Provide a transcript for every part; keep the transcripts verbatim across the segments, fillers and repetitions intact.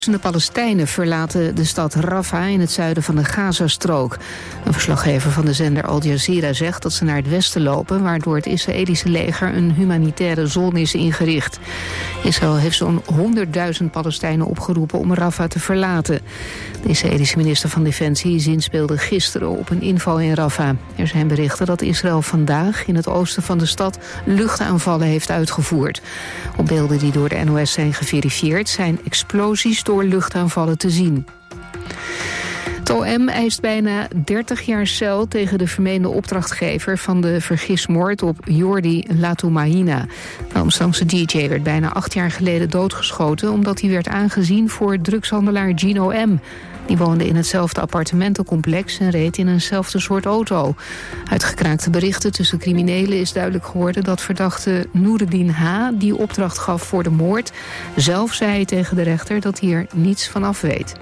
De Palestijnen verlaten de stad Rafah in het zuiden van de Gazastrook. Een verslaggever van de zender Al Jazeera zegt dat ze naar het westen lopen, waardoor het Israëlische leger een humanitaire zone is ingericht. Israël heeft zo'n honderdduizend Palestijnen opgeroepen om Rafah te verlaten. De Israëlische minister van Defensie zinspeelde gisteren op een inval in Rafah. Er zijn berichten dat Israël vandaag in het oosten van de stad luchtaanvallen heeft uitgevoerd. Op beelden die door de N O S zijn geverifieerd zijn explosies door luchtaanvallen te zien. Het O M eist bijna dertig jaar cel tegen de vermeende opdrachtgever van de vergismoord op Jordi Latoumaina. De Amsterdamse D J werd bijna acht jaar geleden doodgeschoten omdat hij werd aangezien voor drugshandelaar Gino M. Die woonde in hetzelfde appartementencomplex en reed in eenzelfde soort auto. Uit gekraakte berichten tussen criminelen is duidelijk geworden dat verdachte Noureddin H. die opdracht gaf voor de moord. Zelf zei hij tegen de rechter dat hij er niets van af weet.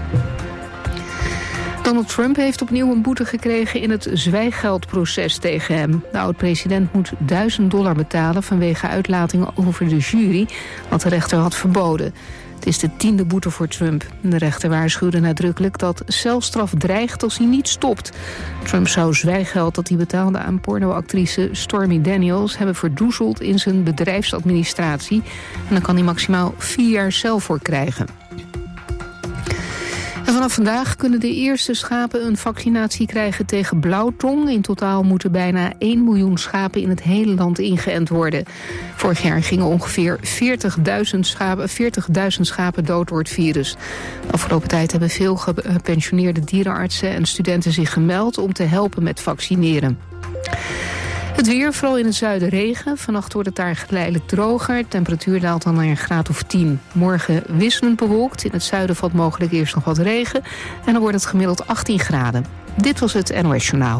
Donald Trump heeft opnieuw een boete gekregen in het zwijggeldproces tegen hem. De oud-president moet duizend dollar betalen vanwege uitlatingen over de jury, wat de rechter had verboden. Het is de tiende boete voor Trump. De rechter waarschuwde nadrukkelijk dat celstraf dreigt als hij niet stopt. Trump zou zwijggeld dat hij betaalde aan pornoactrice Stormy Daniels hebben verdoezeld in zijn bedrijfsadministratie. En dan kan hij maximaal vier jaar cel voor krijgen. En vanaf vandaag kunnen de eerste schapen een vaccinatie krijgen tegen blauwtong. In totaal moeten bijna één miljoen schapen in het hele land ingeënt worden. Vorig jaar gingen ongeveer veertigduizend schapen, veertigduizend schapen dood door het virus. De afgelopen tijd hebben veel gepensioneerde dierenartsen en studenten zich gemeld om te helpen met vaccineren. Het weer, vooral in het zuiden regen. Vannacht wordt het daar geleidelijk droger. De temperatuur daalt dan naar een graad of tien. Morgen wisselend bewolkt. In het zuiden valt mogelijk eerst nog wat regen. En dan wordt het gemiddeld achttien graden. Dit was het N O S Journaal.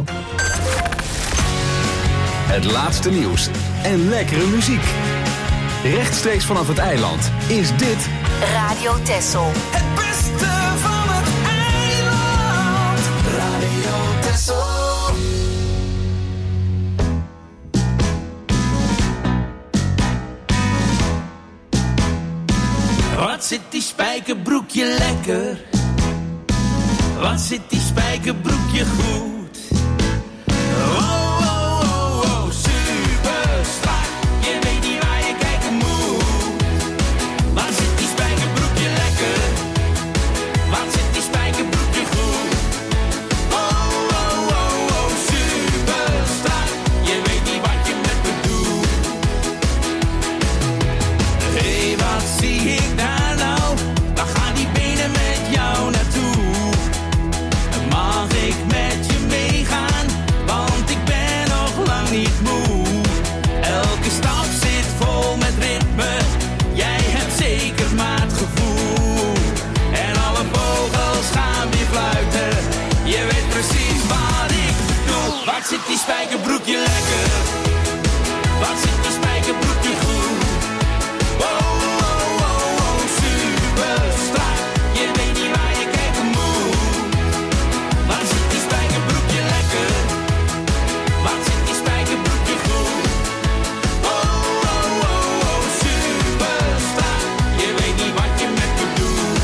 Het laatste nieuws en lekkere muziek. Rechtstreeks vanaf het eiland is dit Radio Texel. Het beste van het eiland. Radio Texel. Wat zit die spijkerbroekje lekker? Wat zit die spijkerbroekje goed? Oh, oh, oh, oh, super strak. Je weet niet waar je kijken moet. Wat zit die spijkerbroekje lekker? Wat zit die spijkerbroekje goed? Oh, oh, oh, oh, super strak. Je weet niet wat je met me doet. Hé, hey, wat zie ik daar? Wat zit die spijkerbroekje lekker? Wat zit die spijkerbroekje goed? Oh, oh, oh, oh, super strak. Je weet niet waar je kijken moet. Wat zit die spijkerbroekje lekker? Wat zit die spijkerbroekje goed? Oh, oh, oh, oh, super strak. Je weet niet wat je met me doet.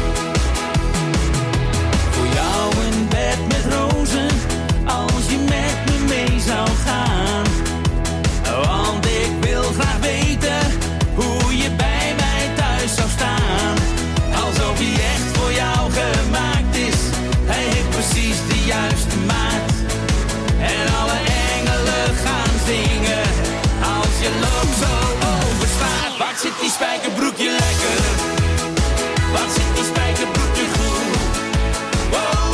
Voor jou een bed met rozen, als je met me mee zou gaan. Want ik wil graag weten hoe je bij mij thuis zou staan. Alsof hij echt voor jou gemaakt is. Hij heeft precies de juiste maat. En alle engelen gaan zingen als je loopt zo over straat. Wat zit die spijkerbroekje lekker? Wat zit die spijkerbroekje goed? Wow.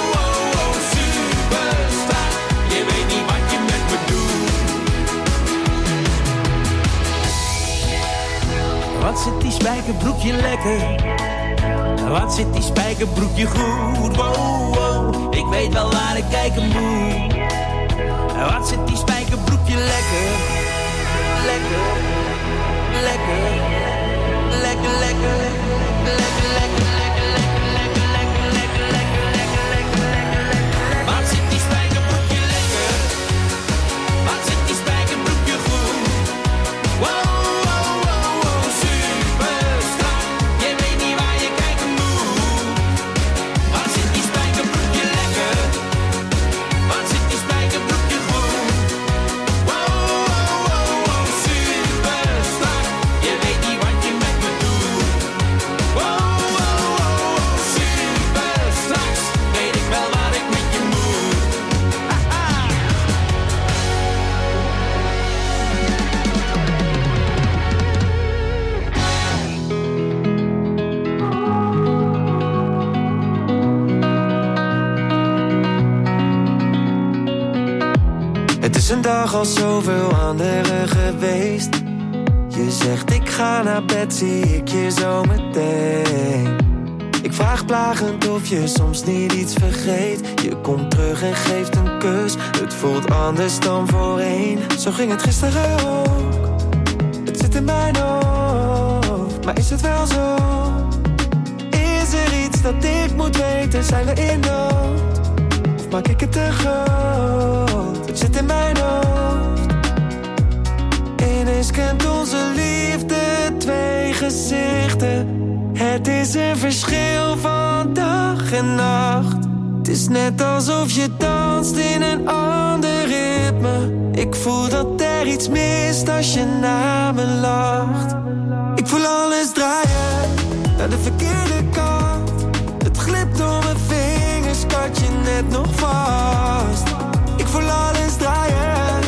Wat zit die spijkerbroekje lekker? Wat zit die spijkerbroekje goed? Wow, wow, ik weet wel waar ik kijken moet. Wat zit die spijkerbroekje lekker? Lekker, lekker, lekker, lekker, lekker, lekker, lekker, lekker, lekker, lekker, lekker, lekker, lekker, lekker, lekker. Wat zit die spijkerbroekje lekker? Wat zit die spijkerbroekje goed? Wow. is een dag als zoveel andere geweest. Je zegt ik ga naar bed, zie ik je zo meteen. Ik vraag plagend of je soms niet iets vergeet. Je komt terug en geeft een kus. Het voelt anders dan voorheen. Zo ging het gisteren ook. Het zit in mijn hoofd, maar is het wel zo? Is er iets dat ik moet weten? Zijn we in nood? Of maak ik het te groot? Het zit in mijn hoofd. Ineens kent onze liefde twee gezichten. Het is een verschil van dag en nacht. Het is net alsof je danst in een ander ritme. Ik voel dat er iets mist als je naar me lacht. Ik voel alles draaien naar de verkeerde kant. Het glipt door mijn vingers, kat je net nog vast. Ik voel alles draaien.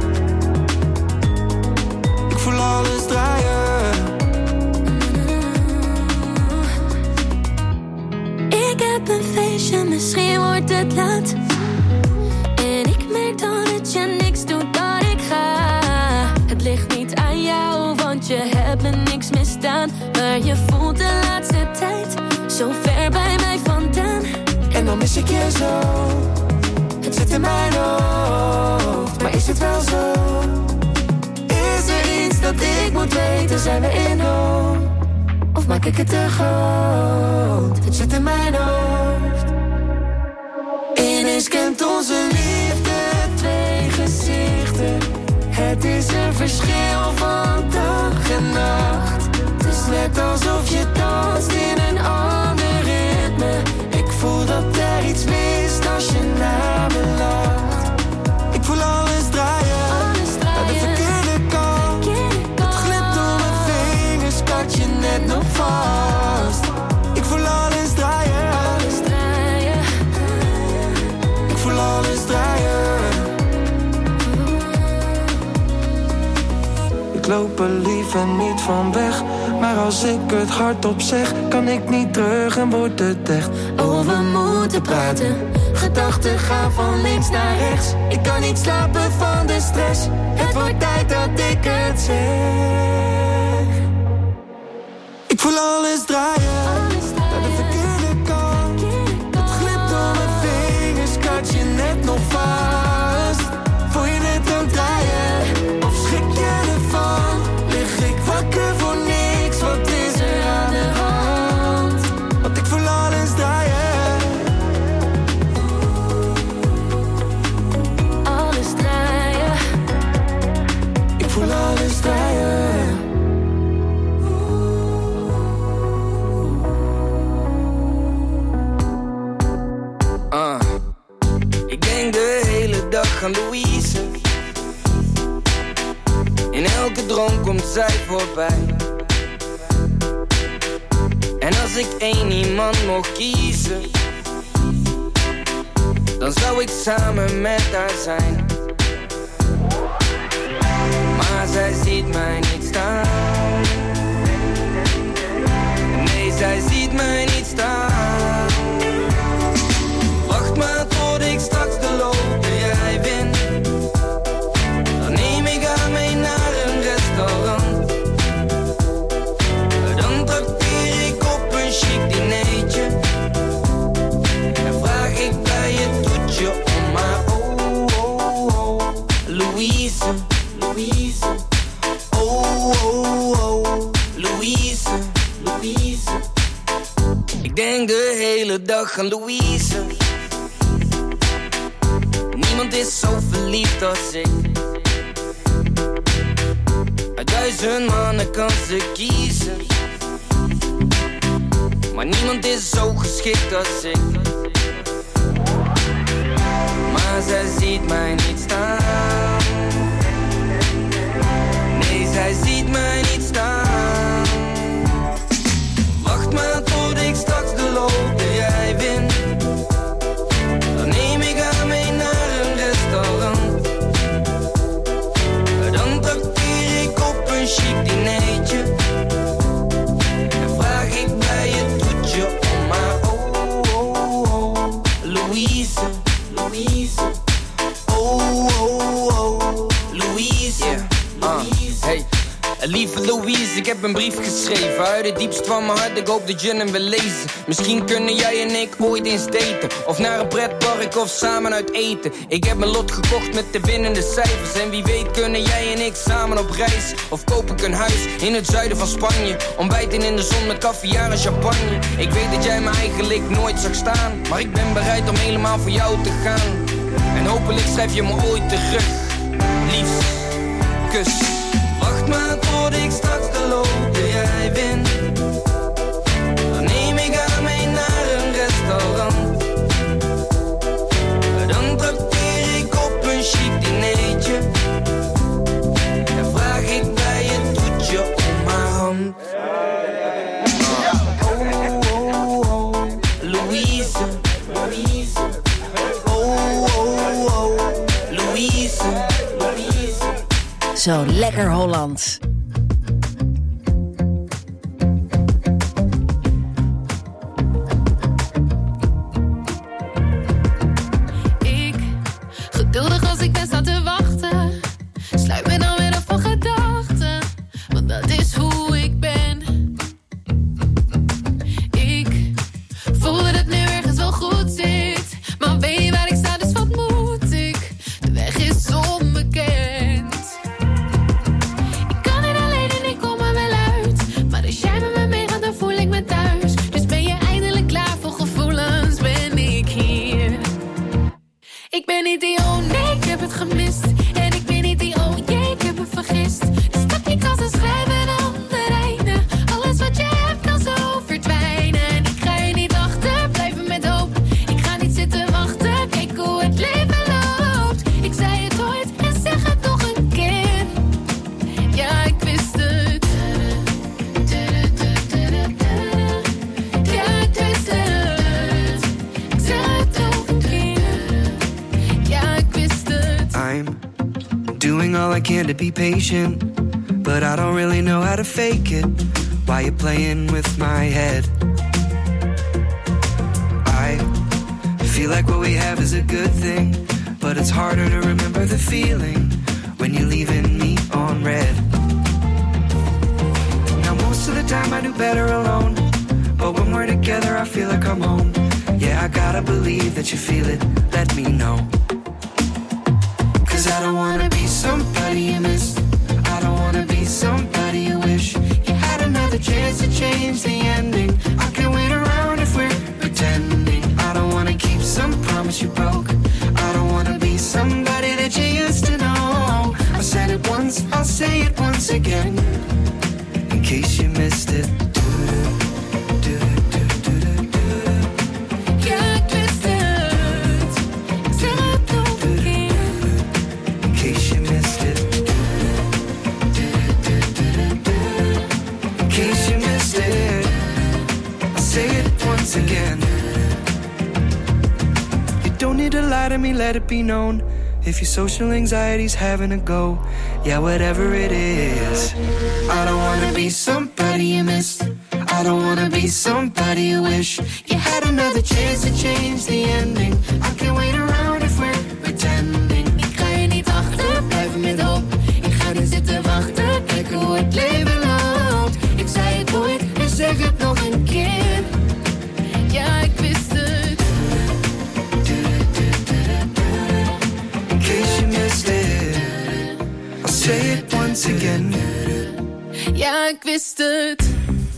Ik voel alles draaien. Ik heb een feestje, misschien wordt het laat. En ik merk dan dat je niks doet, dat ik ga. Het ligt niet aan jou, want je hebt me niks misdaan. Maar je voelt de laatste tijd zo ver bij mij vandaan. En dan mis ik je zo. Het zit in mijn hoofd, maar is het wel zo? Is er iets dat ik moet weten? Zijn we in nood? Of maak ik het te groot? Het zit in mijn hoofd. Ineens kent onze liefde twee gezichten. Het is een verschil van dag en nacht. Het is net alsof je danst in een ander ritme. Ik voel dat er iets mist als je naar me lacht. Ik voel alles draaien, Alles draaien. naar de verkeerde kant. Verkeerde kant. Het glipt door mijn vingers, kat je net nog vast. Ik voel alles draaien, Alles draaien. ik voel alles draaien. Ik loop er liever niet van weg, maar als ik het hardop zeg, kan ik niet terug en wordt het echt. Oh, we moeten praten. Gedachten gaan van links naar rechts. Ik kan niet slapen van de stress. Het wordt tijd dat ik het zeg. Ik voel alles draaien, Alles naar de draaien. verkeerde kant. Het glipt door mijn vingers, kat je net nog vast. Voel je net aan het draaien, of schrik je ervan? Lig ik wakker voor niks, wat is er aan de hand? Want ik voel alles draaien. Alles draaien. Ik voel alles draaien. Uh, ik denk de hele dag aan Louise. In elke droom komt zij voorbij. En als ik één iemand mocht kiezen, dan zou ik samen met haar zijn. Maar zij ziet mij niet staan. Nee, zij ziet mij niet staan. Wacht maar tot ik straks de loterij win. Dan neem ik haar mee naar een restaurant. Dan trakteer ik op een chic dinertje. En vraag ik bij het toetje om maar oh, oh, oh. Louise, Louise. Oh, oh, oh. Louise, Louise. Ik denk de hele dag aan Louise. Niemand is zo verliefd als ik. Uit duizend mannen kan ze kiezen. Maar niemand is zo geschikt als ik. Maar zij ziet mij niet staan. Nee, zij ziet mij niet staan. Wacht maar tot ik straks de loterij win. Dan neem ik haar mee naar een restaurant. Dan trakteer ik op een chic dinertje. En vraag ik bij het toetje om maar oh, oh, oh. Louise, Louise. Oh, oh, oh. een brief geschreven uit het diepst van mijn hart. Ik hoop dat je hem wil lezen. Misschien kunnen jij en ik ooit eens daten, of naar een pretpark of samen uit eten. Ik heb mijn lot gekocht met de winnende cijfers. En wie weet kunnen jij en ik samen op reis, of koop ik een huis in het zuiden van Spanje, ontbijten in de zon met caviar en champagne. Ik weet dat jij me eigenlijk nooit zag staan, maar ik ben bereid om helemaal voor jou te gaan. En hopelijk schrijf je me ooit terug. Liefst, kus. Wacht maar tot ik straks de loter jij wint. Dan neem ik haar mee naar een restaurant. Dan trakteer ik op een chic dinertje. En vraag ik bij het toetje om haar hand. Oh, oh, oh, Louise, Louise. Oh, oh, oh, Louise, Louise. Zo lekker Hollands. Ik, geduldig als ik ben sta te wachten, sluit me dan weer af van gedachten, want dat is hoe ik ben. Ik voel dat het nu ergens wel goed zit, maar weet je waar ik sta, dus wat moet ik? De weg is onbekend. Ik kan niet alleen en ik kom er wel uit, maar als jij met me meegaat dan voel ik me thuis. Dus ben je eindelijk klaar voor gevoelens, ben ik hier. Ik ben niet die oh nee, ik heb het gemist. En ik ben niet die oh jee, ik heb het vergist. Dus pak je kast en schrijf een ander einde. Alles wat je hebt kan zo verdwijnen. En ik ga je niet achter, blijven met hoop. Ik ga niet zitten wachten, kijk hoe het leven loopt. Ik zei het ooit en zeg het nog een keer. Ja, ik wist het. Ja, ik wist het. Ik zeg het nog een keer. Ja, ik wist het. I'm doing all I can to be patient, but I don't really know how to fake it. Why you playing with my head? I feel like what we have is a good thing, but it's harder to remember the feeling when you're leaving me on red. Now most of the time I do better alone, but when we're together I feel like I'm home. Yeah, I gotta believe that you feel it, let me know. Cause I don't wanna be somebody you miss. I don't wanna be somebody you wish you had another chance to change the ending. I can't wait around if we're pretending. I don't wanna keep some promise you broke. I don't wanna be somebody that you used to know. I said it once, I'll say it once again, in case you missed it. Ja, ik wist het. Ik zeg het nog een keer. In case you missed it. In case you missed it. I'll say it once again. You don't need to lie to me, let it be known. If your social anxiety's having a go, yeah, whatever it is. I don't wanna be somebody you missed. I don't wanna be somebody you wish you had another chance to change the ending. I can't wait around if we're pretending. Ik ga je niet achter, blijven met hoop. Ik ga niet zitten wachten, kijken hoe het leven loopt. Ik zei het ooit en zeg het nog een keer. Ja, ik wist het. In case you missed it, I'll say it once again. Ja, ik wist het.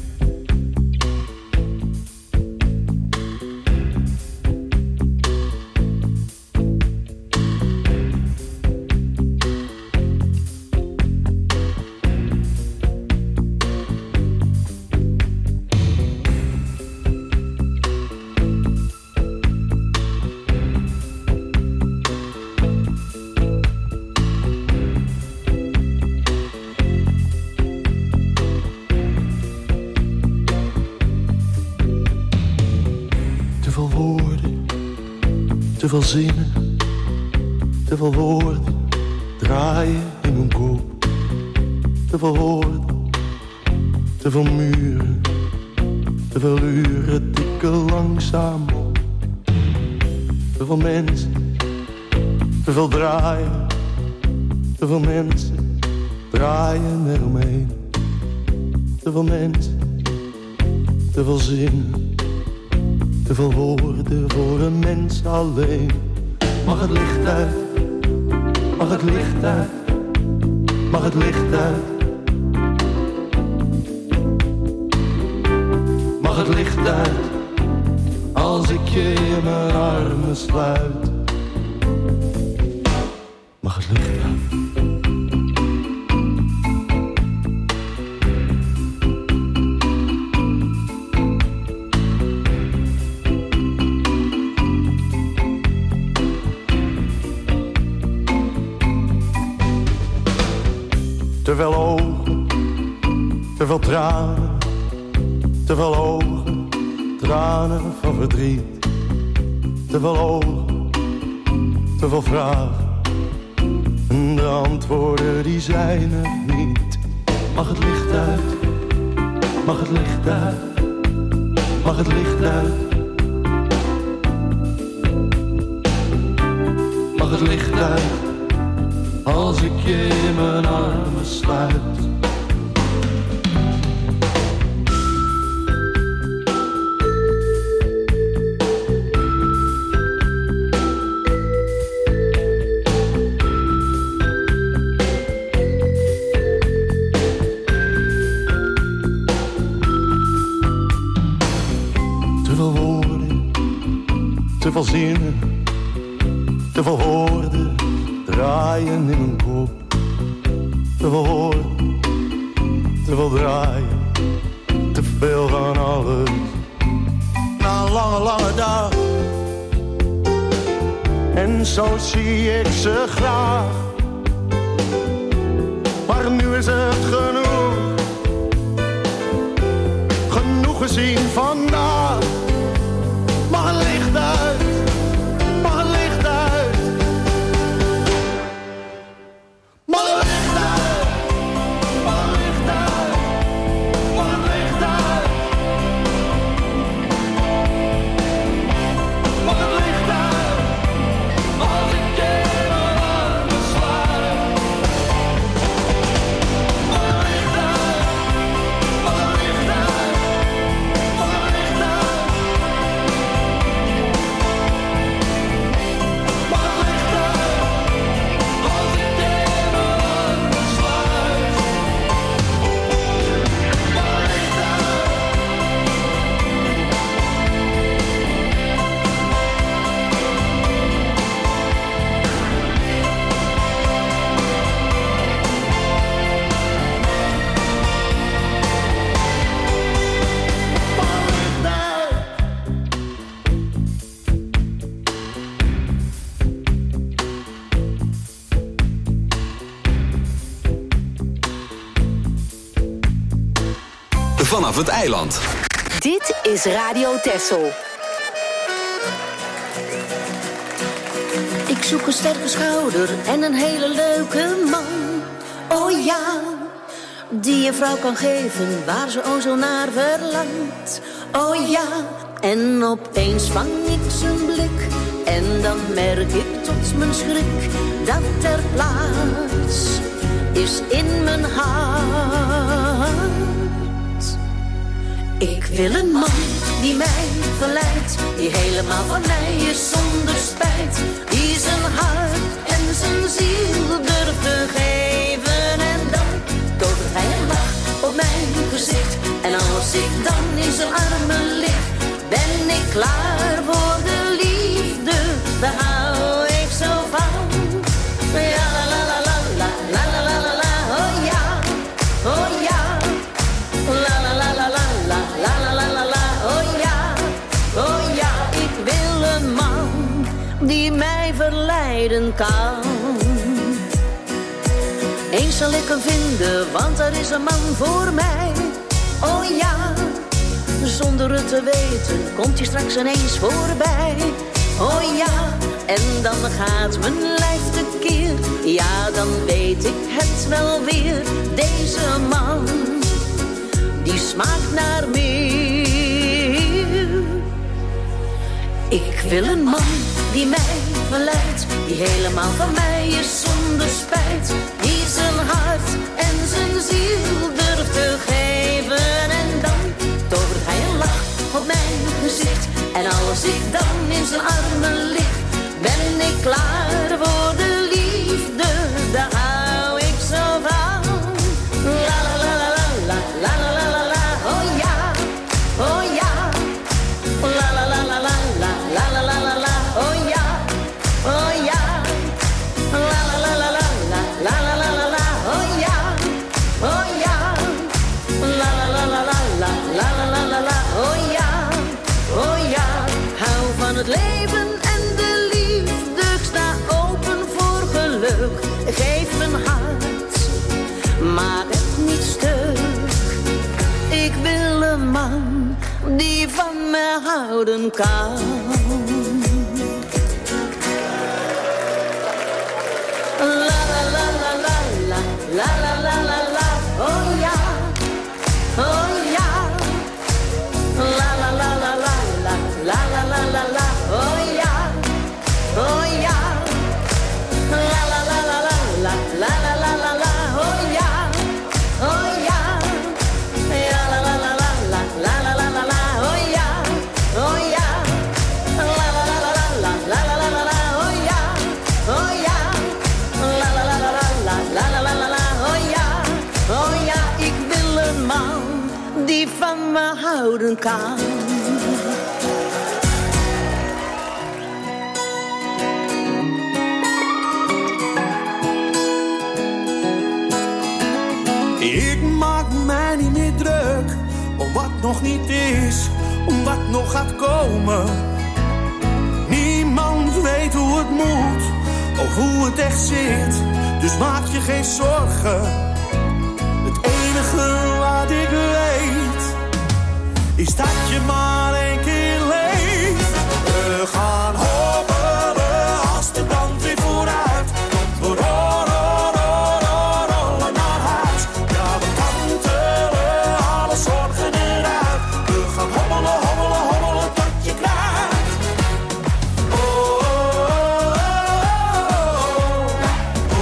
Te veel zinnen, te veel woorden draaien in mijn kop. Te veel woorden, te veel muren, te veel uren tikken langzaam op. Te veel mensen, te veel draaien, te veel mensen draaien eromheen. Te te veel mensen, te veel zinnen, te veel woorden voor een mens alleen. Mag het licht uit, mag het licht uit, mag het licht uit. Mag het licht uit, als ik je in mijn armen sluit. Mag het licht uit. Te veel ogen, te veel tranen, te veel ogen, tranen van verdriet. Te veel ogen, te veel vragen, en de antwoorden die zijn er niet. Mag het licht uit, mag het licht uit, mag het licht uit. Mag het licht uit, als ik je in mijn armen sluit. Te veel woorden, te veel zinnen, te veel woorden draaien in mijn kop. Te veel woorden, te veel draaien, te veel van alles. Na een lange, lange dag, en zo zie ik ze graag. Maar nu is het genoeg, genoeg gezien vandaag. Mag het licht uit, mag het licht uit. Mag het licht uit, mag het licht uit, mag het licht uit. Mag het licht uit, als ik je in mijn armen sluit. Mag het licht uit, mag het licht uit, mag het licht uit. Mag het licht uit, als ik je in mijn armen sluit. Mag het licht uit. Vanaf het eiland. Dit is Radio Texel. Ik zoek een sterke schouder en een hele leuke man. Oh ja, die een vrouw kan geven waar ze o zo naar verlangt. Oh ja, en opeens vang ik zijn blik. En dan merk ik tot mijn schrik dat er plaats is in mijn hart. Ik wil een man die mij verleidt, die helemaal van mij is zonder spijt. Die zijn hart en zijn ziel durft te geven. En dan tovert hij een lach op mijn gezicht. En als ik dan in zijn armen lig, ben ik klaar voor de liefde. Daar hou ik zo van. Ja, la la la la la la la la la la. Oh ja, oh ja. La la la la la la la la la la la. Oh ja, oh ja. Ik wil een man die mij verleiden kan. Eens zal ik hem vinden, want er is een man voor mij. Oh ja, zonder het te weten komt hij straks ineens voorbij. Oh ja, en dan gaat mijn lijf tekeer. Ja, dan weet ik het wel weer. Deze man, die smaakt naar meer. Ik wil een man die mij verleidt, die helemaal van mij is zonder spijt. Die zijn hart en zijn ziel durft te geven. gezicht. En als ik dan in zijn armen lig, ben ik klaar voor de liefde, daar hou ik zo van. La la la la la la la la la la, oh ja, oh ja. La la la la la la la la la la la, oh ja, oh ja. La la la la la la la la la la la, oh ja, oh ja. La la la la la la la la la la la, oh ja, oh ja. Hou van het leven en de liefde, ik sta open voor geluk. Geef mijn hart, maak het niet stuk. Ik wil een man die van me houden kan. La la la la la la, la la la la la, oh ja, oh ja. La la la la la la, la la la la la, oh ja, oh ja. La la la la la la, la la la la la, oh ja, oh ja. Ja la la la la la, la la la la la, oh ja, oh ja. La la la la la, la la la la la, oh ja, oh ja. La la la la la, la la la la la, oh ja, oh ja. Ik wil een man die van me houden kan. Ik maak mij niet meer druk om wat nog niet is, om wat nog gaat komen. Niemand weet hoe het moet of hoe het echt zit, dus maak je geen zorgen. Het enige wat ik weet is dat je maar één keer leeft. We gaan hobbelen als de brand weer vooruit komt. We rollen, rollen, rollen naar huis. Ja, we kantelen alle zorgen eruit. We gaan hobbelen, hobbelen, hobbelen tot je kruipt. Oh, oh, oh, oh,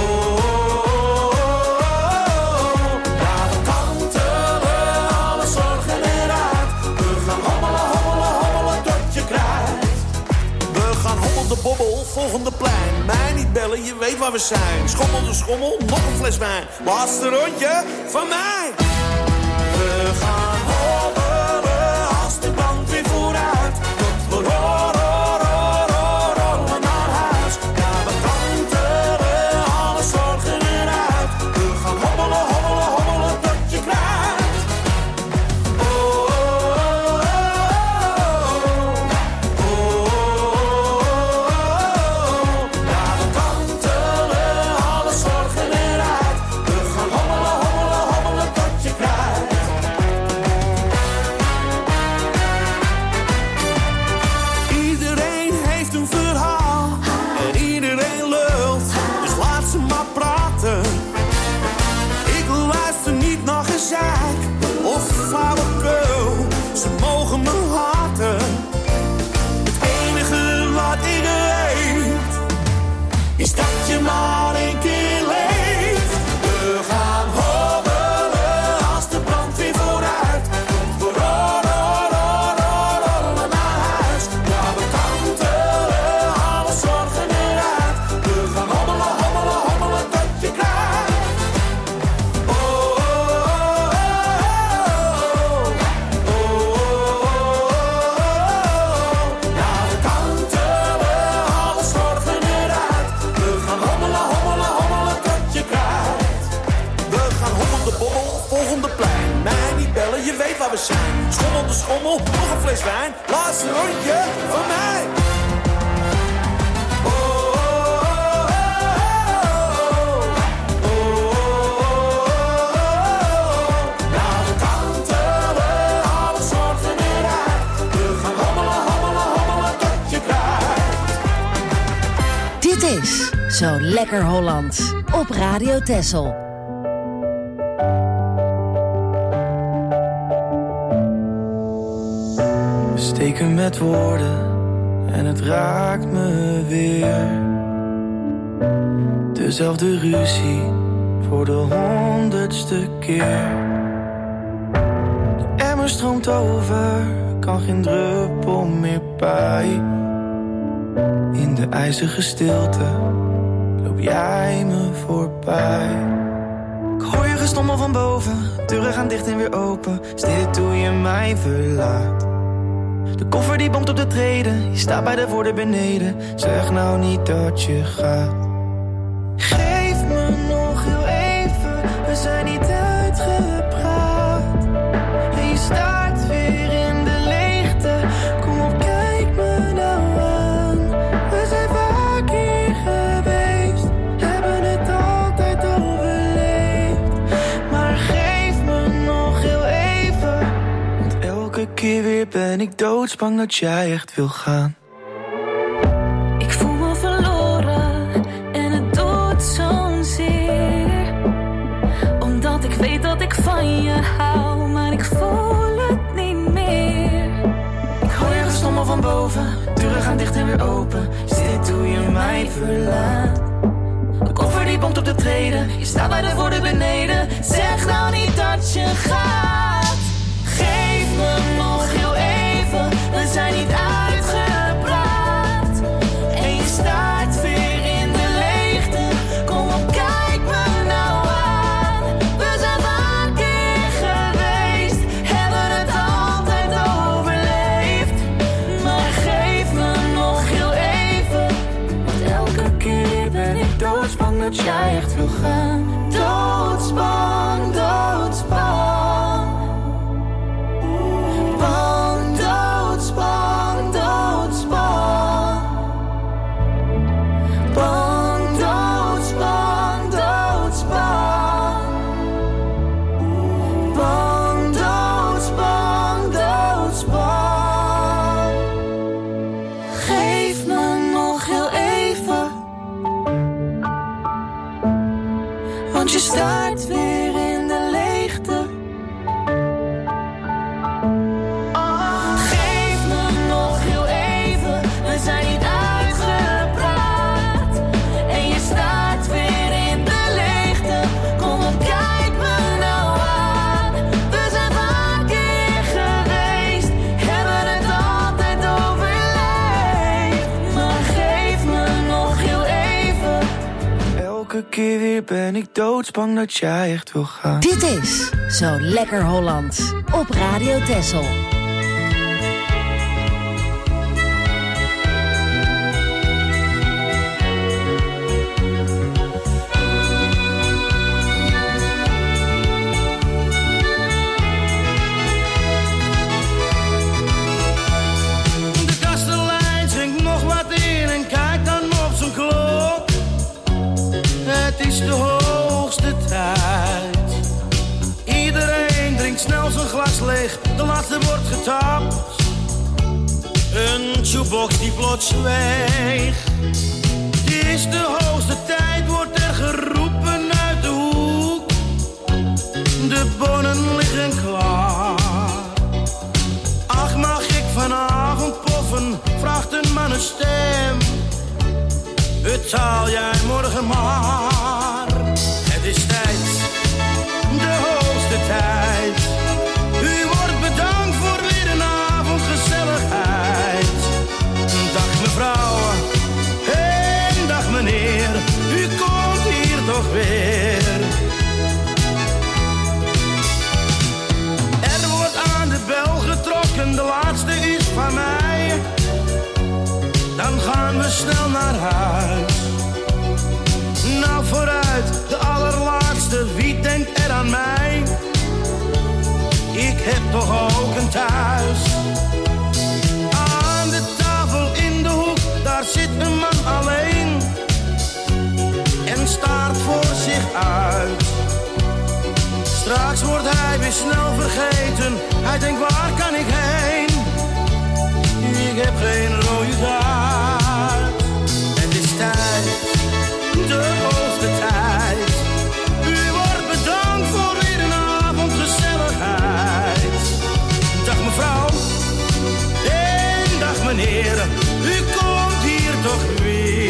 oh. Ja, we kantelen alle zorgen eruit. We gaan hobbelen, hobbelen, hobbelen tot je kruipt. We gaan hobbel de bobbel, volgende plein. Mij niet bellen, je weet waar we zijn. Schommel de schommel, nog een fles wijn. Laatste rondje van mij. We gaan hobbelen als de brand weer vooruit komt. We rollen, rollen, rollen naar huis. Ja, we kantelen alle zorgen eruit. We gaan hobbelen, hobbelen, hobbelen tot je kruipt. Oh, oh, oh, oh, oh, oh. Ja, we kantelen alle zorgen eruit. We gaan hobbelen, hobbelen, hobbelen tot je kruipt. Iedereen heeft een verhaal en iedereen lult, dus laat ze maar praten. Ik luister niet naar gezeik of flauwekul, ze mogen me haten. Het enige wat ik weet is dat je maar één keer leeft. We gaan hobbelen als de brand weer vooruit komt. We rollen, rollen, rollen naar huis. Ja, we kantelen alle zorgen eruit. We gaan hobbelen, hobbelen, hobbelen tot je kruipt. Oh, oh, oh, oh, oh, oh. Ja, we kantelen alle zorgen eruit. We gaan hobbelen, hobbelen, hobbelen tot je kruipt. We gaan hobbel de bobbel, volgende plein. Mij niet bellen, je weet waar we zijn. Schommel de schommel, nog een fles wijn. Laatste rondje van mij. Oh, oh, oh, oh, oh, oh. Ja, we kantelen alle zorgen eruit. We gaan hobbelen, hobbelen, hobbelen tot je kruipt. Dit is Zo Lekker Hollands op Radio Texel. We steken met woorden en het raakt me weer. Dezelfde ruzie voor de honderdste keer. De emmer stroomt over, kan geen druppel meer bij. In de ijzige stilte loop jij me voorbij. Ik hoor je gestommel van boven, deuren gaan dicht en weer open. Is dit hoe je mij verlaat? De koffer die bonkt op de treden, je staat bij de voordeur beneden. Zeg nou niet dat je gaat. Geef me nog heel even, we zijn niet uitgepraat. En je staart weer in de leegte, kom op kijk me nou aan. We zijn vaak hier geweest, hebben het altijd overleefd. Maar geef me nog heel even, want elke keer weer ben ik doodsbang dat jij echt wil gaan. Ik voel me verloren en het doet zo'n zeer. Omdat ik weet dat ik van je hou, maar ik voel het niet meer. Ik hoor je gestommel van boven, deuren gaan dicht en weer open. Is dit hoe je mij verlaat? De koffer die bonkt op de treden, je staat bij de voordeur beneden. Zeg nou niet dat je gaat. Geef me nog heel even, we zijn niet uitgepraat. En je staart weer in de leegte, kom op kijk me nou aan. We zijn vaak hier geweest, hebben het altijd overleefd. Maar geef me nog heel even, want elke keer ben ik doodsbang dat jij echt wil gaan. Doodsbang, doodsbang. Bang, doodsbang, doodsbang. Bang, doodsbang, doodsbang. Bang, doodsbang, doodsbang. Geef me nog heel even, want je staart weer in de leegte. Geef me nog heel even, we zijn niet uitgepraat. En je staart weer in de leegte, kom op kijk me nou aan. We zijn vaak hier geweest, hebben het altijd overleefd. Maar geef me nog heel even, elke keer weer ben ik doodsbang dat jij echt wil gaan. Dit is Zo Lekker Holland op Radio Texel. De kastelein zingt nog wat in en kijkt dan op zijn klok. Het is de hoogste tijd. Iedereen drinkt snel zijn glas leeg, de laatste wordt getapt. Een jukebox die plots zweeg. Het is de hoogste tijd, wordt er geroepen uit de hoek. De bonnen liggen klaar. Ach, mag ik vanavond poffen, vraagt een mannenstem. Betaal jij morgen maar. Het is tijd, de hoogste tijd. U wordt bedankt voor weer een avond gezelligheid. Dag mevrouw, en dag meneer, u komt hier toch weer. Er wordt aan de bel getrokken, de laatste is van mij. Dan gaan we snel naar huis. Nou vooruit, de allerlaatste, wie denkt er aan mij? Ik heb toch ook een thuis. Aan de tafel in de hoek, daar zit een man alleen. En staart voor zich uit. Straks wordt hij weer snel vergeten. Hij denkt, waar kan ik heen? Ik heb geen rode taart. Het is tijd, de hoogste tijd. U wordt bedankt voor weer een avond gezelligheid. Dag mevrouw, en dag meneer, u komt hier toch weer.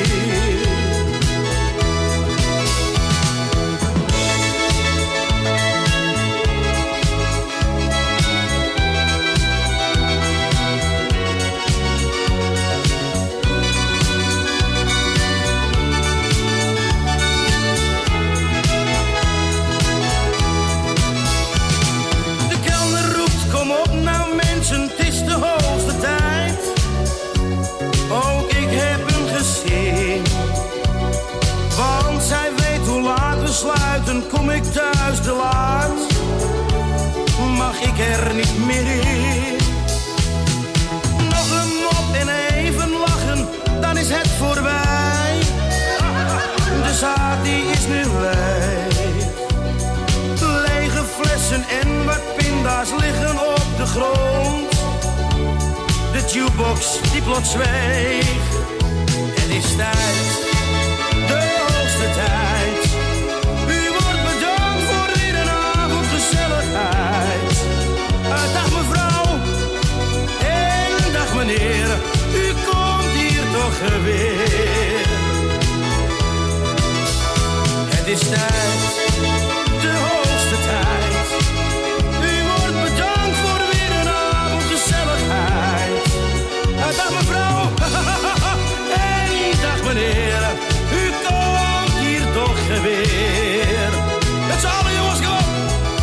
jukebox die plots zweeg. Het is tijd, de hoogste tijd. U wordt bedankt voor weer een avond gezelligheid. Uh, dag mevrouw en dag meneer, u komt hier toch weer. Het is tijd, de hoogste tijd. U wordt bedankt voor weer een avond gezelligheid. Uh, dag mevrouw en dag meneer, u komt hier toch weer. Met z'n allen jongens, kom op!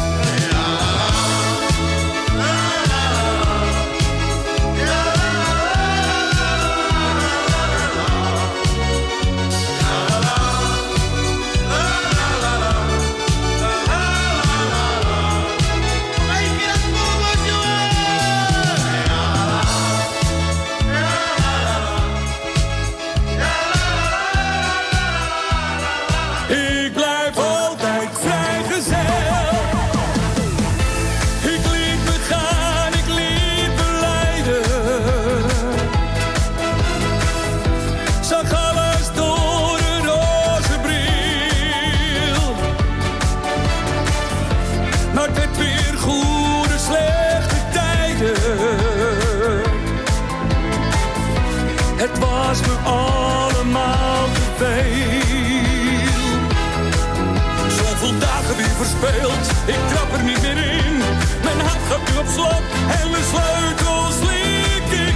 Het was me allemaal te veel. Zoveel dagen weer verspeeld, ik trap er niet meer in. Mijn hart gaat nu op slot en de sleutels lik ik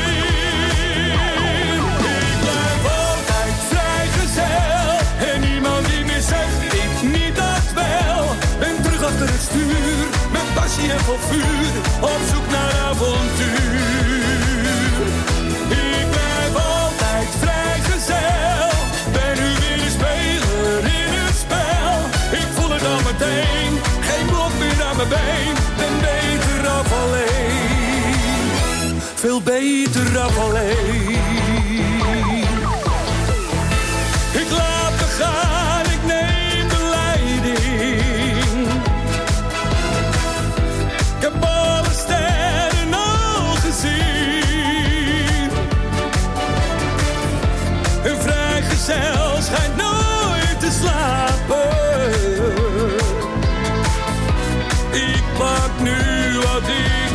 in. Ik blijf altijd vrijgezel en niemand die meer zegt, ik niet dat wel. Ben terug achter het stuur, met passie en vol vuur, op zoek naar avontuur. Vrijgezel, ben nu weer een speler in het spel. Ik voel het al meteen, geen blok meer aan mijn been. Ben beter af alleen, veel beter af alleen. Ik laat me gaan, ik neem de leiding. Ik heb alle sterren al gezien. Een vrijgezel schijnt nooit te slapen. Ik pak nu wat ik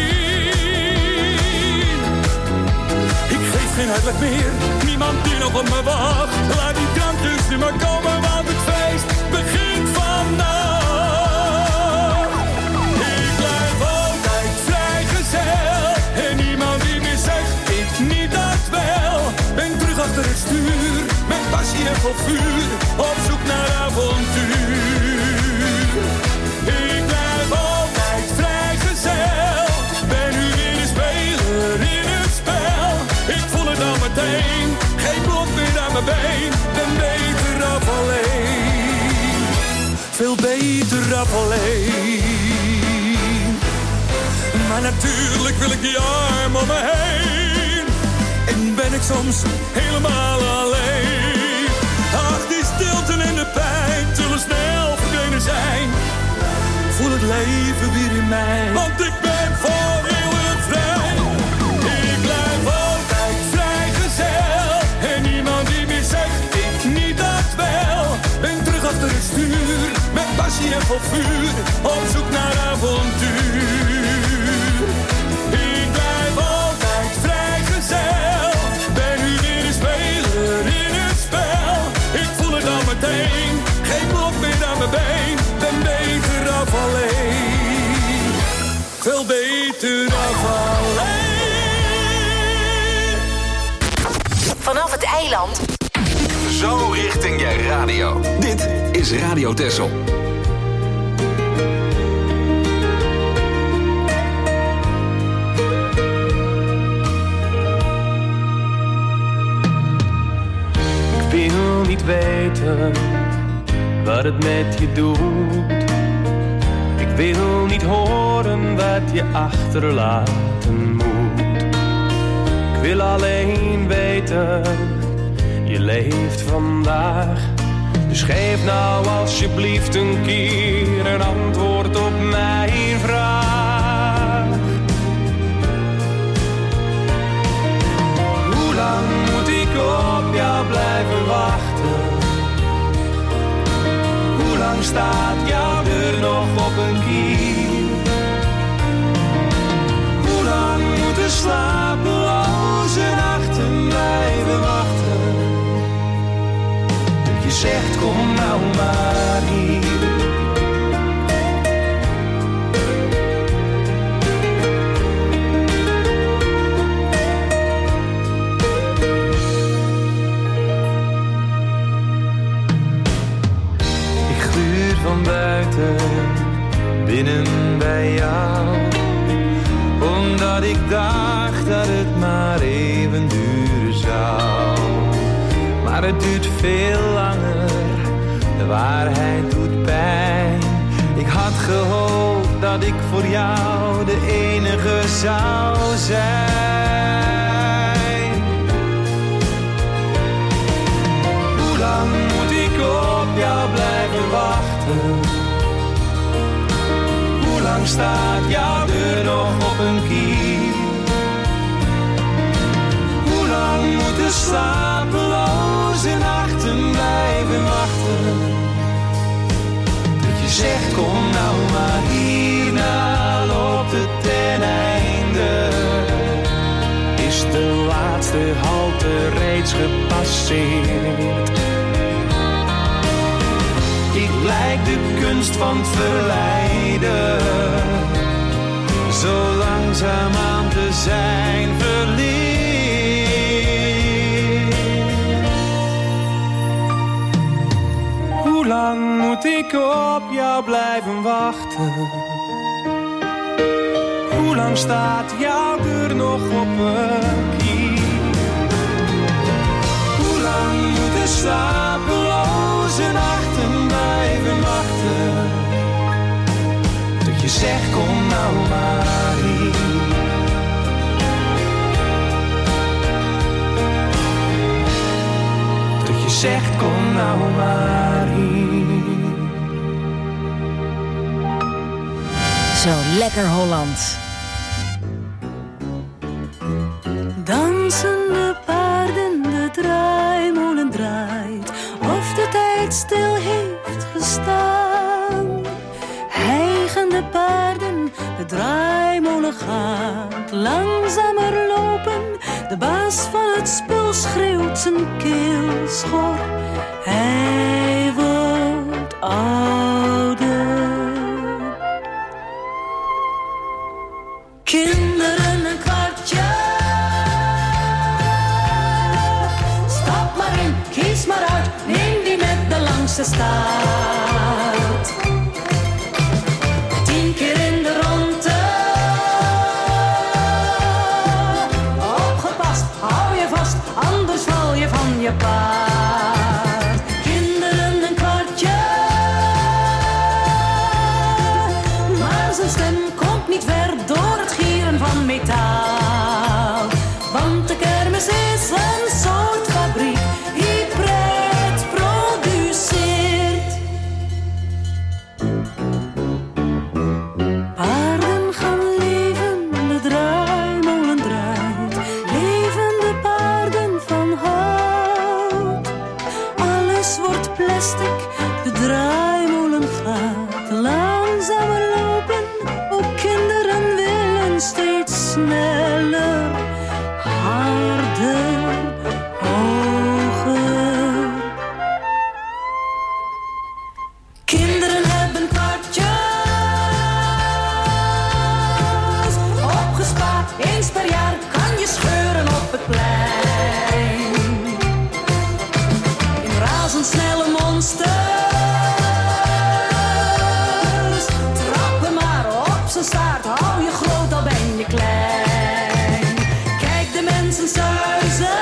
verdien. Ik geef geen uitleg meer, niemand die nog op me wacht. Laat die drank dus nu maar komen, want het feest begint vandaag. Ik blijf altijd vrijgezel en niemand die meer zegt, ik niet dat wel. Ben terug achter het stuur, met passie en vol vuur, op zoek naar avontuur. Ik blijf altijd vrijgezel, ben nu weer een speler in het spel. Ik voel het al meteen, geen blok meer aan mijn been, ben beter af alleen, veel beter af alleen. Maar natuurlijk wil ik die arm om me heen. En ben ik soms helemaal alleen. Ach, die stilte en de pijn zullen snel verdwenen zijn. Voel het leven weer in mij, want ik ben voor eeuwig vrij. Ik blijf altijd vrijgezel en niemand die meer zegt, ik niet dat wel. Ben terug achter het stuur, met passie en vol vuur, op zoek naar avontuur. Ik blijf altijd vrijgezel, ben nu weer een speler in het spel. Ik voel het al meteen, geen blok meer aan mijn been, ben beter af alleen, veel beter af alleen. Vanaf het eiland. Zo richting je radio. Dit is Radio Texel. Ik wil niet weten wat het met je doet. Ik wil niet horen wat je achterlaten moet. Ik wil alleen weten, je leeft vandaag. Dus geef nou alsjeblieft een keer een antwoord op mijn vraag. staat jouw deur nog op een kier? Hoe lang moeten slapeloze nachten blijven wachten? Dat je zegt kom nou maar hier. Van buiten, binnen bij jou. Omdat ik dacht dat het maar even duren zou. Maar het duurt veel langer, de waarheid doet pijn. Ik had gehoopt dat ik voor jou de enige zou zijn. Hoe lang moet ik op jou blijven wachten? Hoe lang staat jouw deur nog op een kier? Hoe lang moeten slapeloze nachten blijven wachten? Dat je zegt kom nou maar hierna loopt het ten einde. Is de laatste halte reeds gepasseerd? Ik lijk de kunst van het verleiden, zo langzaamaan te zijn verleerd. Hoe lang moet ik op jou blijven wachten? Hoe lang staat jouw deur nog op een kier? Hoe lang moeten slapeloze nachten blijven wachten? Dat je zegt kom nou maar hier. Dat je zegt kom nou maar hier. Zo lekker Holland. Dansende paarden, de draaimolen draait, of de tijd stil heeft gestaan. Hijgende paarden, de draaimolen gaat langzamer lopen. De baas van het spul schreeuwt zijn keel schor. Hij wordt ouder. Kinderen een kwartje. Stap maar in, kies maar uit. Neem die met de langste staart. Tien keer in de ronde. Opgepast, hou je vast, anders val je van je paard. Kinderen een kwartje. Maar zijn stem komt niet ver door het gieren van metaal. Want de kermis is een soort fabriek die pret produceert. Paarden gaan leven, de draaimolen draait. Levende paarden van hout. Alles wordt plastic, de draaimolen gaat langzamer lopen. Ook kinderen willen steeds sneller, harder, hoger. Kinderen hebben kwartjes opgespaard. Eens per jaar kan je scheuren op het plein. In razendsnelle monsters trappen maar op zijn staart. Hou je groot, al ben je klein. Kijk de mensen zuizen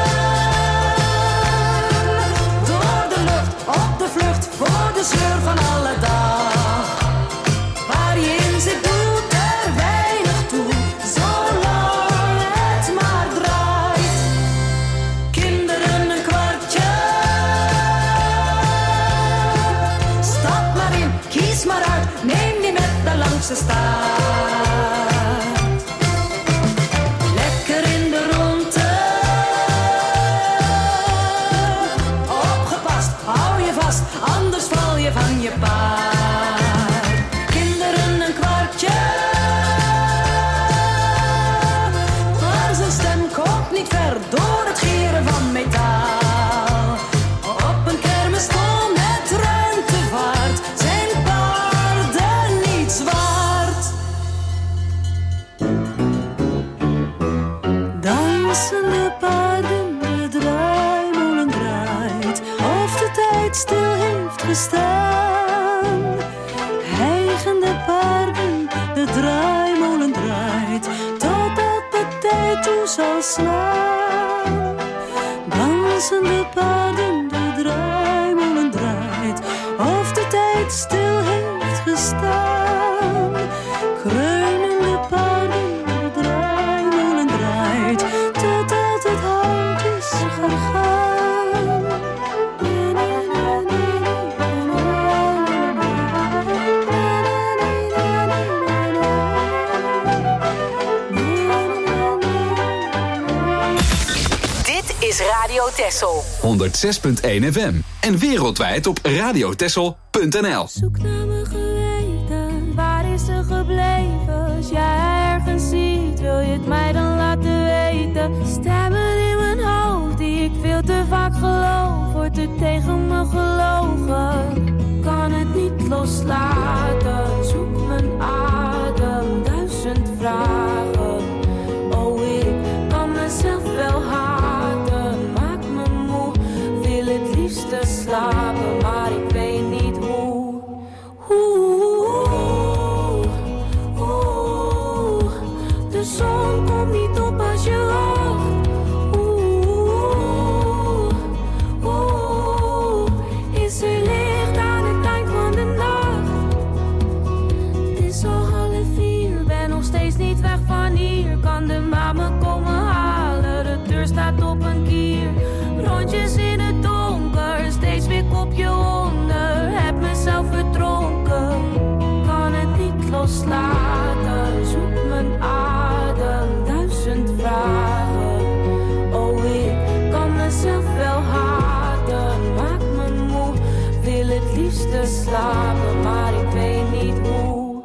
door de lucht, op de vlucht voor de sleur van alle dag. Waar je in zit doet er weinig toe, zolang het maar draait. Kinderen een kwartje. Stap maar in, kies maar uit, neem die met de langste staart. Lekker in de ronde. Opgepast, hou je vast, anders val je van je paard. Hijgende paarden, de draaimolen draait, of de tijd stil heeft gestaan. Hijgende paarden, de draaimolen draait, totdat de tijd toe zal slaan. Dansende paarden, de draaimolen draait, of de tijd stil heeft gestaan. Kreunende paarden, de draaimolen draait, totdat het hout is gegaan. Is Radio Texel honderdzes punt één F M en wereldwijd op radiotexel punt n l. Zoek naar mijn geweten, waar is ze gebleven? Als jij ergens ziet, wil je het mij dan laten weten? Stemmen in mijn hoofd die ik veel te vaak geloof, wordt er tegen me gelogen. Kan het niet loslaten, zoek mijn adem, duizend vragen. Oh, ik kan mezelf wel haten. Te slapen, maar ik weet niet hoe. Oeh, oeh, de zon komt niet op als je wacht. Oeh, oeh, is er licht aan het eind van de nacht? Het is al half vier, ben nog steeds niet weg van hier. Kan de maan me komen halen, de deur staat op een kier. Rondjes in het donker, steeds weer kopje onder. Heb mezelf verdronken, kan het niet loslaten. Zoek mijn adem, duizend vragen. Oh, ik kan mezelf wel haten. Maak me moe, wil het liefste slapen, maar ik weet niet hoe.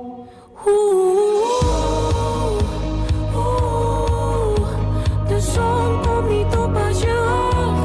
Oeh, oeh, de zon komt niet op als je wacht.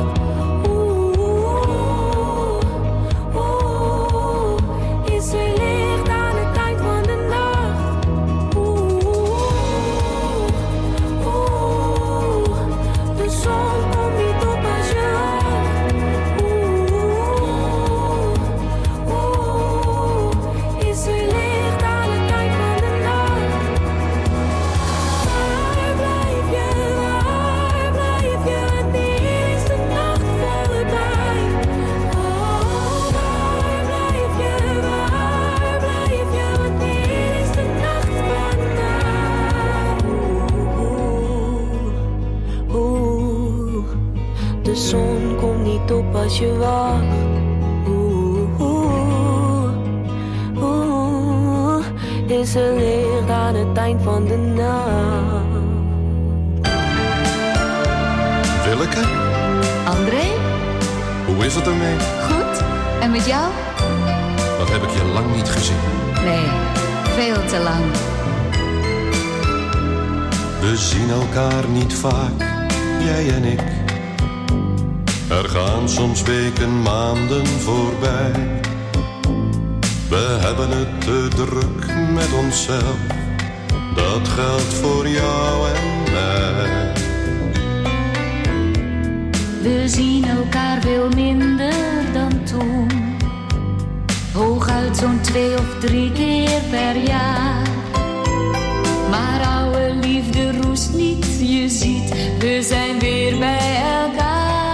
Als je wacht, oeh, oeh, oeh, is er licht aan het eind van de nacht. Willeke? André? Hoe is het ermee? Goed, en met jou? Dat heb ik je lang niet gezien. Nee, veel te lang. We zien elkaar niet vaak, jij en ik. Er gaan soms weken, maanden voorbij. We hebben het te druk met onszelf. Dat geldt voor jou en mij. We zien elkaar veel minder dan toen. Hooguit zo'n twee of drie keer per jaar. Maar oude liefde roest niet, je ziet, we zijn weer bij elkaar.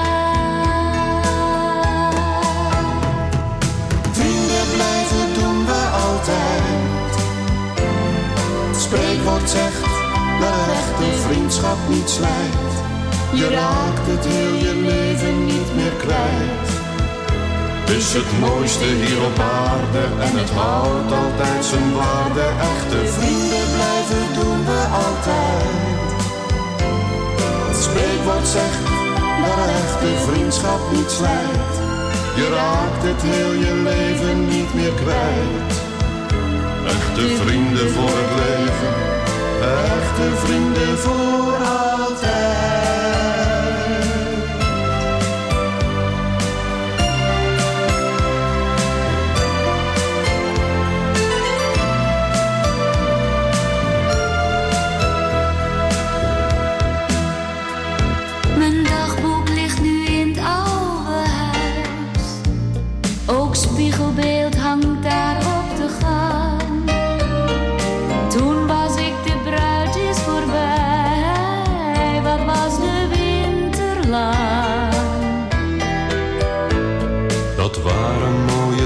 Het spreekwoord zegt dat een echte vriendschap niet slijt. Je raakt het heel je leven niet meer kwijt. Is het mooiste hier op aarde en het houdt altijd zijn waarde. Echte vrienden blijven doen we altijd. Het spreekwoord zegt dat een echte vriendschap niet slijt. Je raakt het heel je leven niet meer kwijt. Echte vrienden voor het leven, echte vrienden voor altijd.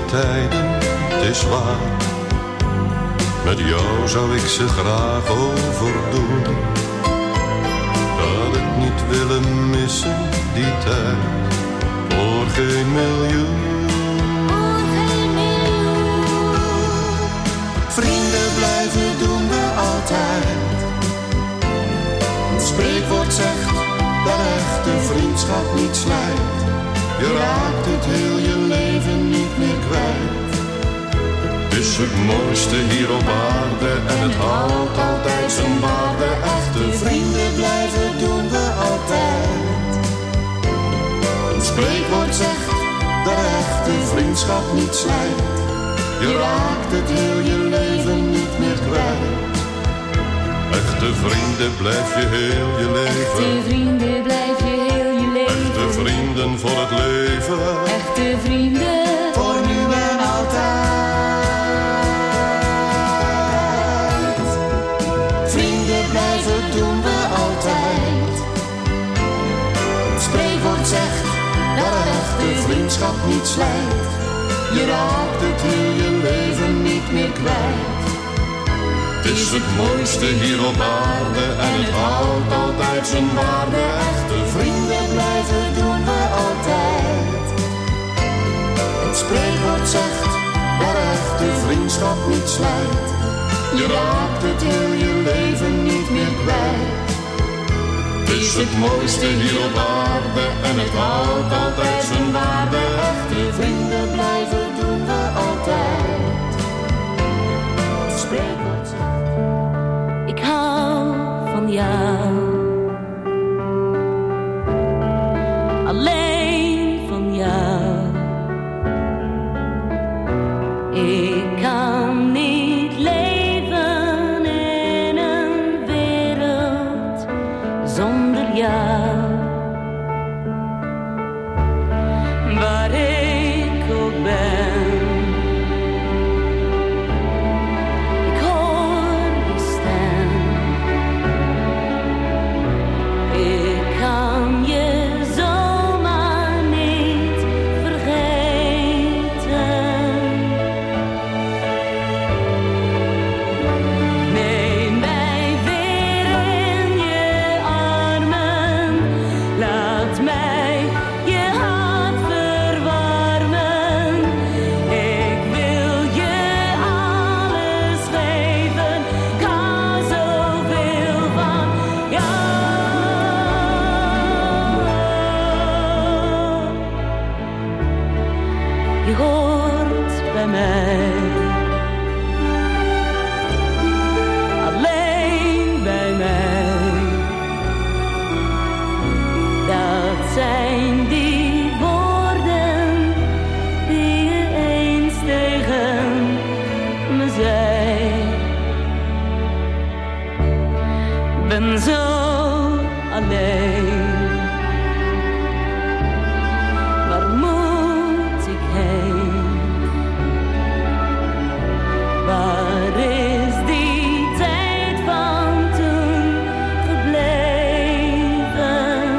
tijden, het is waar. Met jou zou ik ze graag overdoen. Had ik niet willen missen, die tijd, voor geen miljoen. Voor geen miljoen. Vrienden blijven doen we altijd. Het spreekwoord zegt dat echte vriendschap niet slijt. Je raakt het heel je leven niet meer kwijt. Het is het mooiste hier op aarde en het houdt altijd zijn waarde. Echte vrienden blijven doen we altijd. Het spreekwoord zegt dat echte vriendschap niet slijt. Je raakt het heel je leven niet meer kwijt. Echte vrienden blijf je heel je leven. Echte vrienden blijf je heel je leven. Echte vrienden voor het leven. Echte vrienden voor nu en altijd. Vrienden blijven doen we altijd. Het spreekwoord zegt dat echte vriendschap niet slijt. Je raakt het heel je leven niet meer kwijt. Het is het mooiste hier op aarde en het houdt altijd zijn waarde. Echte vrienden blijven doen we altijd. Het spreekwoord zegt dat echte vriendschap niet slijt. Je raakt het heel je leven niet meer kwijt. Het is het mooiste hier op aarde en het houdt altijd zijn waarde. Echte vrienden blijven doen we altijd. Het spreekwoord zegt ik hou van jou. Alleen van jou. Ik kan niet leven in een wereld zonder jou. Waar ik ook ben. Ben zo alleen. Waar moet ik heen? Waar is die tijd van toen gebleven?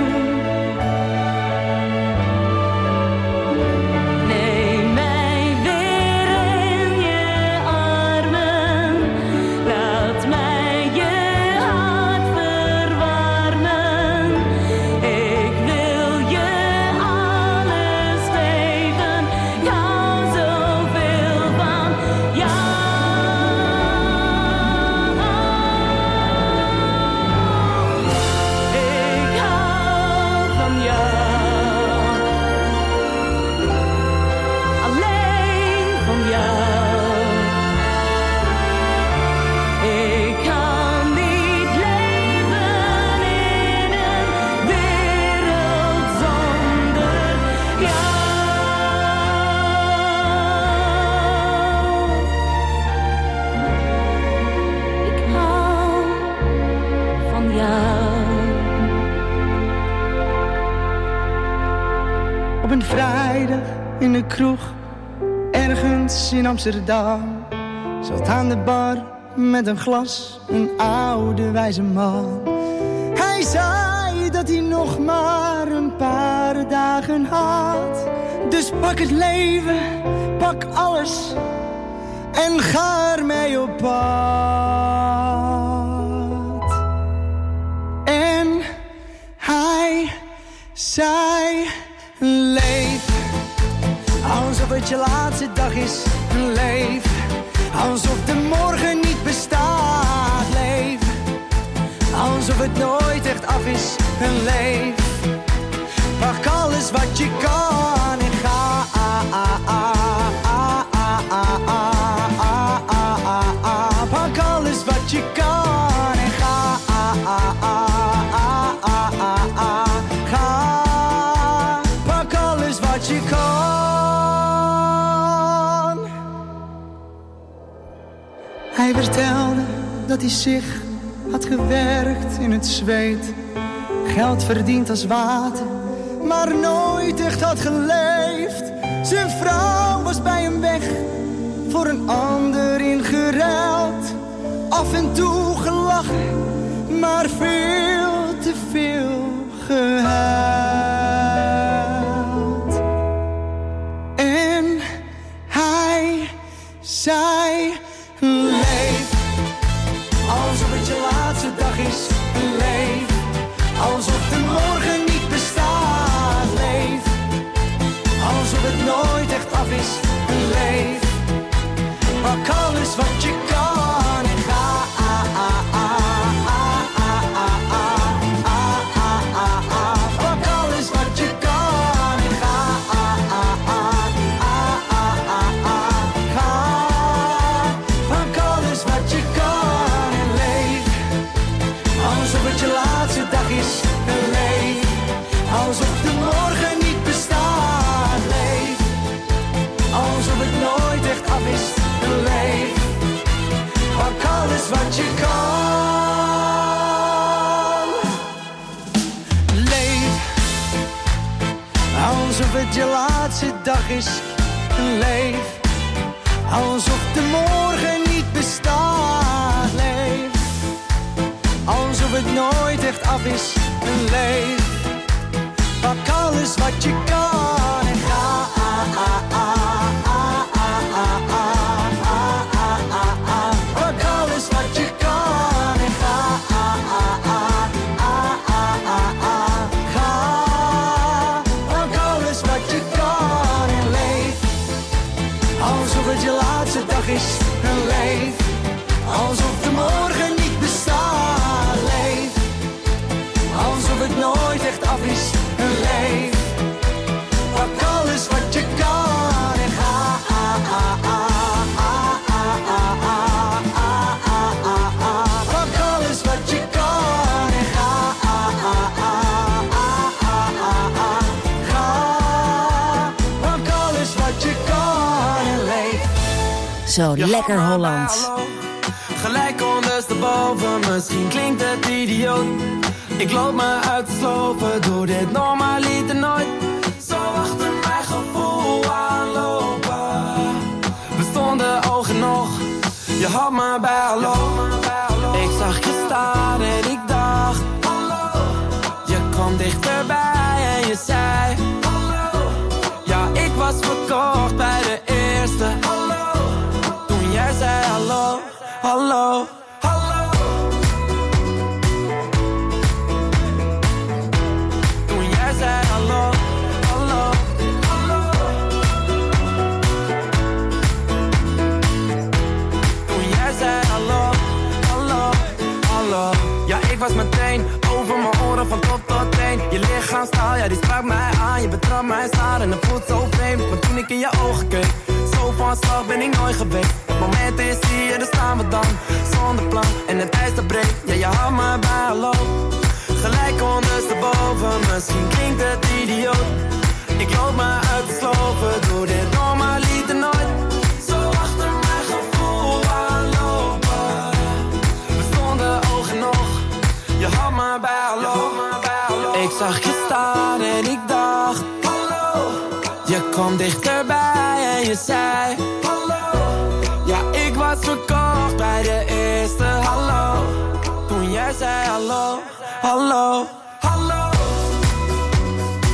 Neem mij weer in je armen. Laat mij je Op een vrijdag in de kroeg, ergens in Amsterdam, zat aan de bar met een glas een oude wijze man. Hij zei dat hij nog maar een een paar dagen had. Dus pak het leven, pak alles en ga ermee op pad. En hij zei, leef alsof het je laatste dag is. Leef alsof de morgen niet bestaat. Leef alsof het nooit echt af is. Leef, pak alles wat je kan en ga. Pak alles wat je kan en ga. Ga, pak alles wat je kan. Hij vertelde dat hij zich had gewerkt in het zweet, geld verdiend als water, maar nooit echt had geleefd. Zijn vrouw was bij hem weg, voor een ander ingeruild. Af en toe gelachen, maar veel te veel gehuild. En hij zei, leef alsof het je laatste dag is. Leef alsof de morgen niet bestaat. Leef alsof het nooit echt af is. Leef, pak alles wat je kan en ga. Pak alles wat je kan en ga. Ga, pak alles wat je kan en leef alsof het je laatste dag is. Leef alsof de morgen niet bestaat. Leef alsof het nooit echt af is. Leef, pak alles wat je kan. Leef alsof het je laatste dag is. Leef alsof de morgen niet bestaat. Leef alsof het nooit echt af is. Leef, pak alles wat je kan en ga. Pak alles wat je kan en ga. Ga, pak alles wat je kan en leef alsof het je laatste dag is. Leef alsof de morgen niet bestaat. Leef alsof het nooit echt af is. Leef, pak alles wat je kan en ga. Pak alles wat je kan en ga. Ga, pak alles wat je kan en leef. Zo lekker Hollands. Gelijk ondersteboven, misschien klinkt het idioot. Ik loop me uit te slopen, doe dit normaliter nooit. Zo achter mijn gevoel aanlopen. We stonden oog in oog, je had me bij hallo. Ik zag je staan en ik dacht hallo. Je kwam dichterbij en je zei hallo. Ja, ik was verkocht bij de eerste hallo. Toen jij zei hallo, hallo. Was meteen over mijn oren van top tot teen. Je lichaamstaal, ja die sprak mij aan. Je betrapt mij zwaar en het voelt zo vreemd. Maar toen ik in je ogen keek, zo van slag ben ik nooit geweest. Het moment is hier, daar staan we dan. Zonder plan en het ijs dat breekt. Ja je houdt me bij hallo. Gelijk ondersteboven, misschien klinkt het idioot. Ik loop me uit te slopen, doe dit normaliter nooit. Zo achter mijn gevoel aanlopen. We stonden oog in oog. Je had me bij hallo. Ik zag je staan en ik dacht hallo. Je kwam dichterbij en je zei hallo. Ja, ik was verkocht bij de eerste hallo. Toen jij zei hallo, hallo, hallo.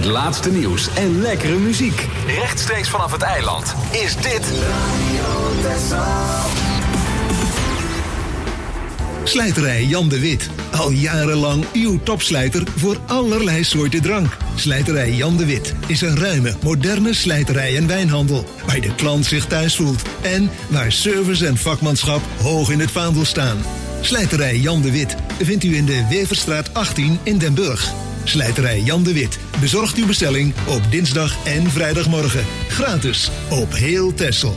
Het laatste nieuws en lekkere muziek. Rechtstreeks vanaf het eiland is dit Radio Texel. Slijterij Jan de Wit. Al jarenlang uw topslijter voor allerlei soorten drank. Slijterij Jan de Wit is een ruime, moderne slijterij en wijnhandel. Waar de klant zich thuis voelt. En waar service en vakmanschap hoog in het vaandel staan. Slijterij Jan de Wit vindt u in de Weverstraat achttien in Den Burg. Slijterij Jan de Wit bezorgt uw bestelling op dinsdag en vrijdagmorgen. Gratis op heel Texel.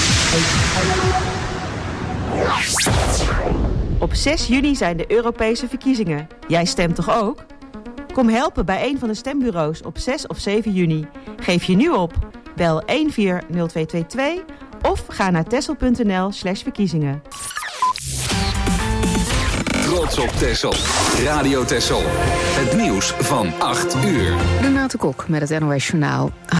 Op zes juni zijn de Europese verkiezingen. Jij stemt toch ook? Kom helpen bij een van de stembureaus op zes of zeven juni. Geef je nu op. Bel een vier nul twee twee twee of ga naar texel.nl slash verkiezingen. Trots op Texel. Radio Texel. Het nieuws van acht uur. Renate Kok met het N O S Journaal.